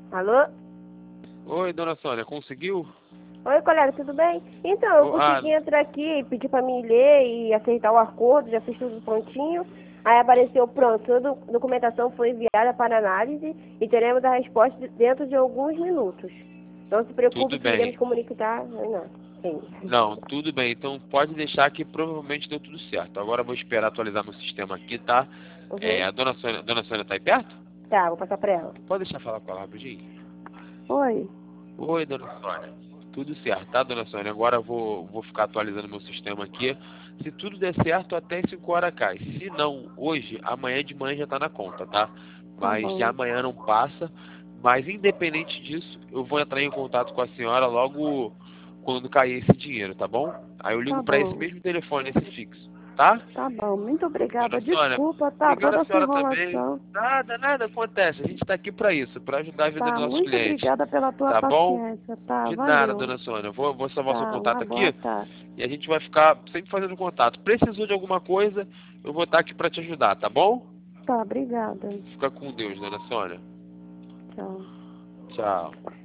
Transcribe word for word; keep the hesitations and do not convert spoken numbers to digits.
Alô? Oi, dona Sônia, conseguiu? Oi, colega, tudo bem? Então, eu Oh, ah, consegui entrar aqui, pedir pra mim ler e aceitar o acordo, já fiz tudo prontinho. Aí apareceu, pronto, toda a documentação foi enviada para análise e teremos a resposta dentro de alguns minutos. Não se preocupe tudo que iremos bem. comunicar. Não, sim. Não, tudo bem. Então pode deixar que provavelmente deu tudo certo. Agora eu vou esperar atualizar meu sistema aqui, tá? É, Uhum. a dona Sônia, dona Sônia tá aí perto? Tá, vou passar pra ela. Pode deixar falar com ela rapidinho? Oi. Oi, dona Sônia. Tudo certo, tá, dona Sônia? Agora eu vou, vou ficar atualizando meu sistema aqui. Se tudo der certo, até cinco horas cai. Se não, hoje, amanhã de manhã já tá na conta, tá? Tá Mas se bom. amanhã não passa. Mas independente disso, eu vou entrar em contato com a senhora logo quando cair esse dinheiro, tá bom? Aí eu ligo Tá pra esse bom. mesmo telefone, esse fixo, tá? Tá bom. Muito obrigada. Dona Sônia, Desculpa, tá? obrigado Toda a essa senhora também. enrolação. Nada, nada acontece. A gente tá aqui pra isso, pra ajudar a vida Tá, dos nossos muito clientes. obrigada pela tua Tá bom? paciência, tá? De nada, Valeu. dona Sônia. Vou, vou salvar seu Tá, uma contato boa aqui tarde. e a gente vai ficar sempre fazendo contato. Precisou de alguma coisa, eu vou estar aqui para te ajudar, tá bom? Tá, obrigada. Fica com Deus, dona Sônia. Tchau. Tchau.